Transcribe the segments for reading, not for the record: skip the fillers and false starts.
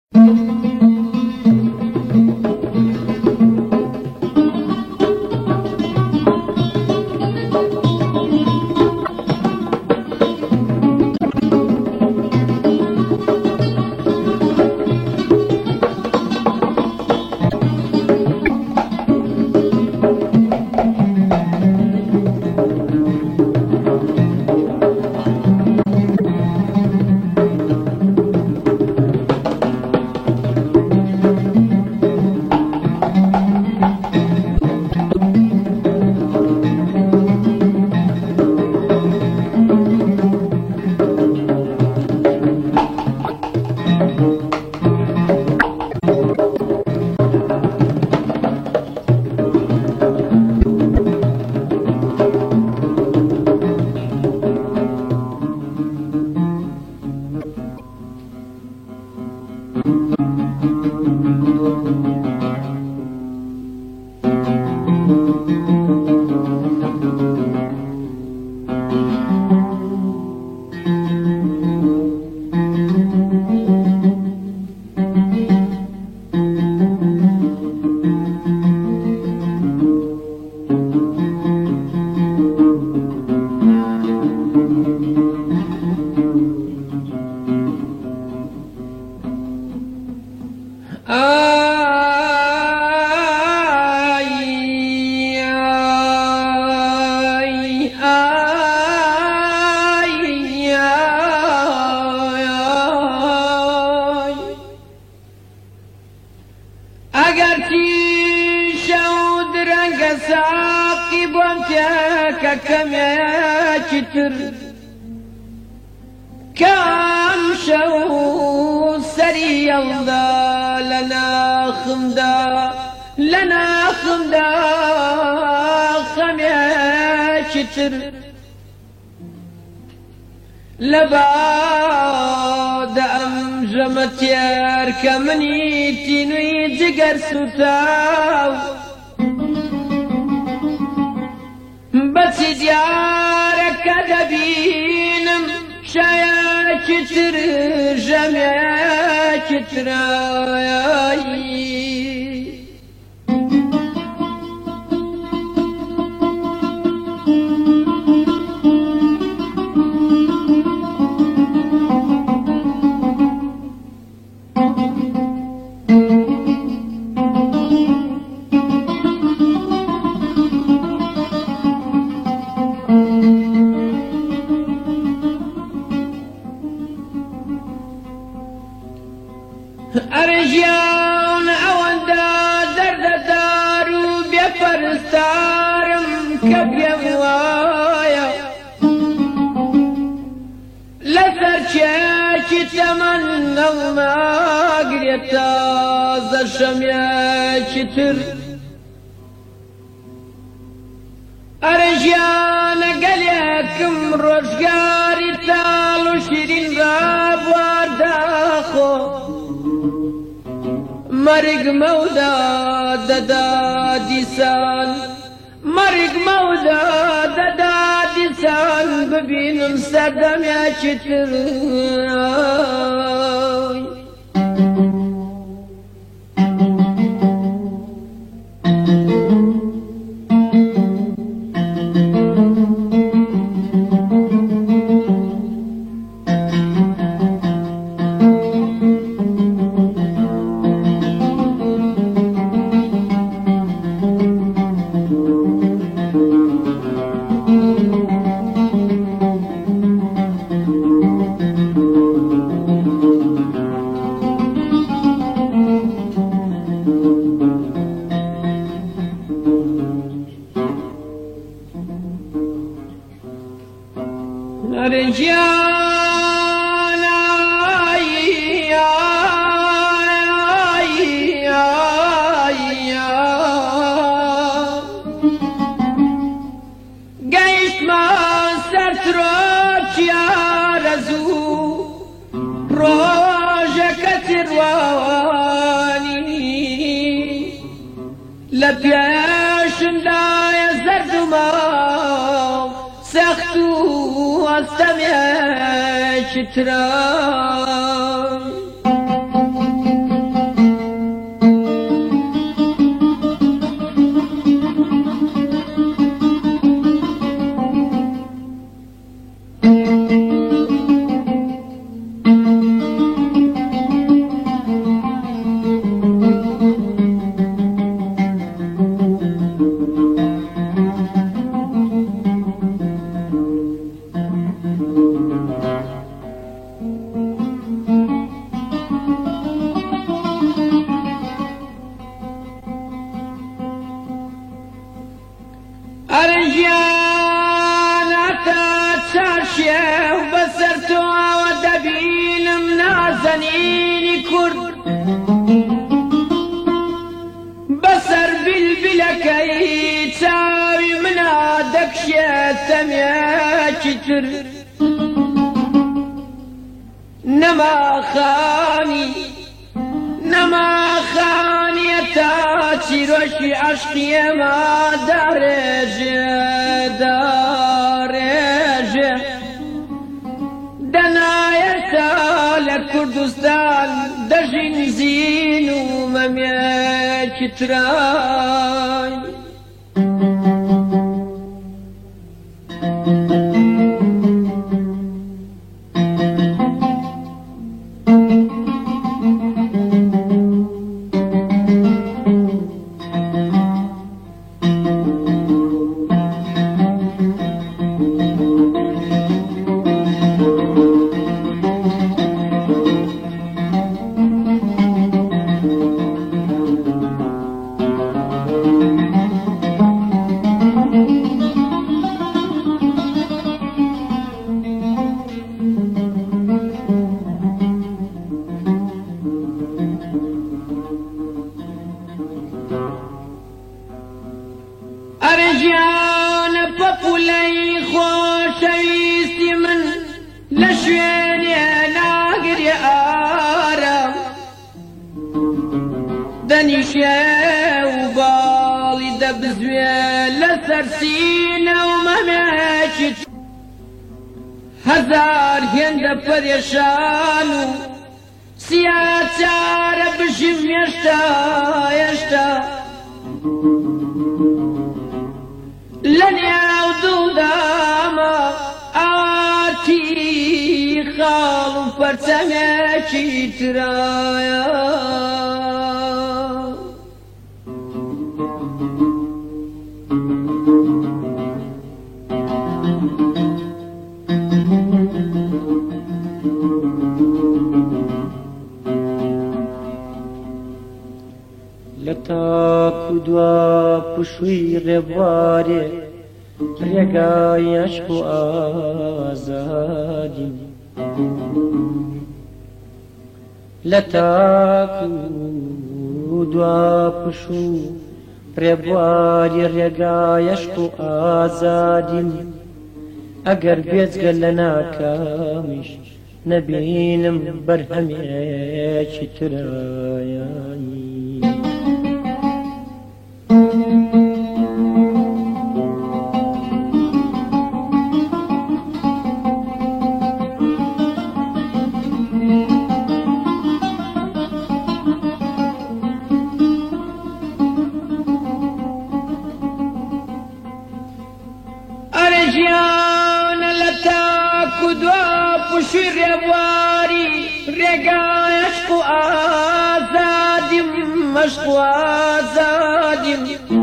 ساقي بومتك كم يا كتر كم شو سري الله لنا خمدا خم يا كتر لبعد أمجمت يارك مني تنوي جگر ستاو بس ديارك دبينم شايا كتر جميع كتراي أرجعون أوندا درد دارو بيفرستارم كبيوايا لسرچاكي تمنى وما قريتا زرشم يا كتر أرجعون قليكم رجاري تالو شيرين راب وارداخو مرق مودا داديسان مرق مودا داديسان ببينم سردم يا كتر رجانا قيش ما ستروك يا رزو روجك ترواني لبياش لا يزرد ما سختو استمع شترا تەمیاکی تر نەماخانیەتە چیرۆشی عەشقی ئێمە دەڕێژێ دەنایەتە لە کوردستان دەژین زین و مەمێکی ترای ئەرێژیانە پەپولەی خۆشەویستی من لە شوێنێ ناگرێ ئارام دەنیشێ و باڵی دەبزوێ لەسەر سینە و مەمێکی هەزار هێندە پەرێشان و سیاچارە بژیم هێشتا لە نێو دوودامە ئاتی خاڵ و پەرچەمێکی ترایە لە تاک و دوا پشووی ڕێبوارێ ڕێگای عەشق و ئازادی لە تاک و دوا پشوو ڕێبواری ڕێگای عەشق و ئازادی ئەگەر بێجگە لە ناکامیش نەبینم بەرهەمێکی ترایانی ئەرێژیانە لە تاک و دوا پشووی ڕێبواری ڕێگای عەشق و ئازادیم مەشق و ئازادیم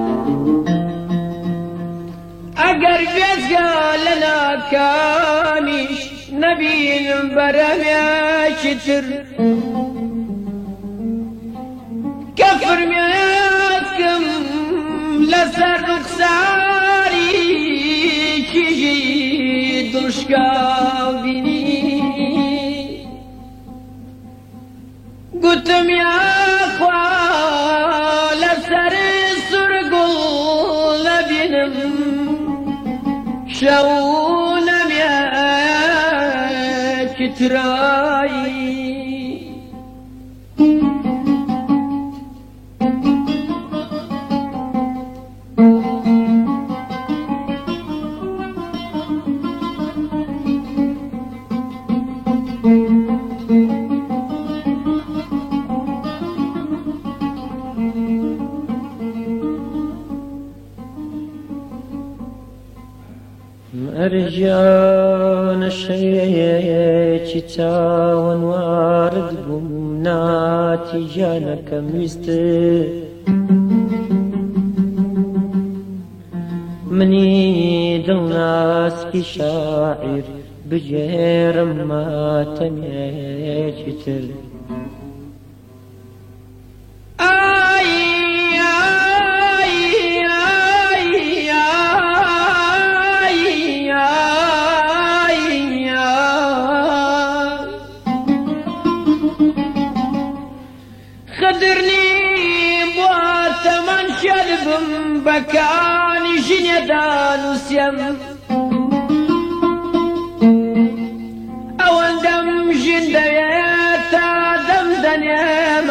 ئەگەر گوێزگە لە ناکامیش نەبینم بەرەمێکی تر کە فرمێسکم لەسەر ڕوخساری کیژی دڵشکاو بینی گوتم یاخوا لەسەر سورگوڵ نەبینم شەو نەمێکی ترایی ئەرێژیانە شەیەکی چاوەنوارد بووم ناتی ژیانەکەم ویستە منی دڵناسکی شاعیر بجێرم ماتەمێکی تر خدرني بواتمان شلبم بكاني جنيدان وسيم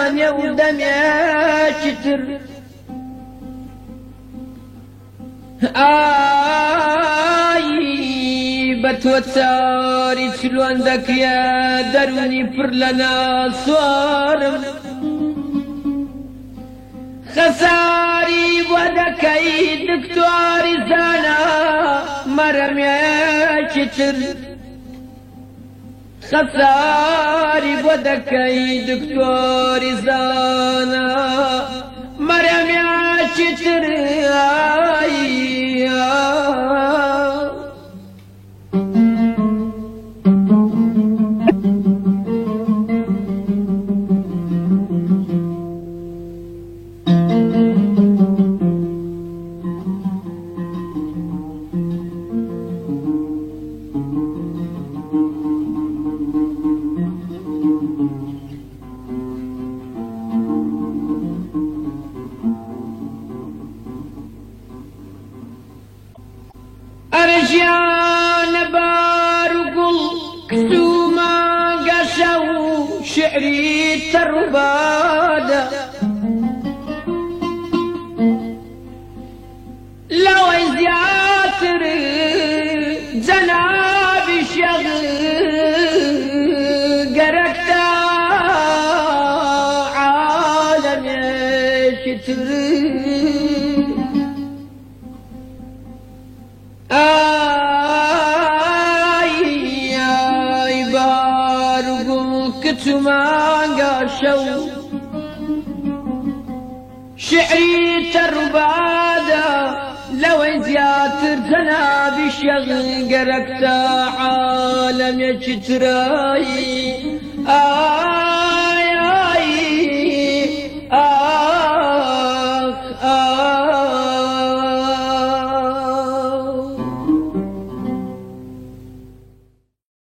زەمانێ و دەمێکی تر بە تۆ چاری چلوان دەکرێ دەرونی پڕ لە ناسوارم خەساری بۆ دەکەی دکتۆری زانە مەرەمێکی تر خەساری بۆ دەکەی دکتۆری زانە مەرەمێکی تر ئەرژیان بار و گوڵ کسومە گەشە و شعری تەڕوبادە لەوەی زیاتر جەنابی شێخ گەرەکتە عالەمێکی تر کچمانگا شو شعری تربادا لو زياتر جنابي شغل قرقتا عالم يجتراي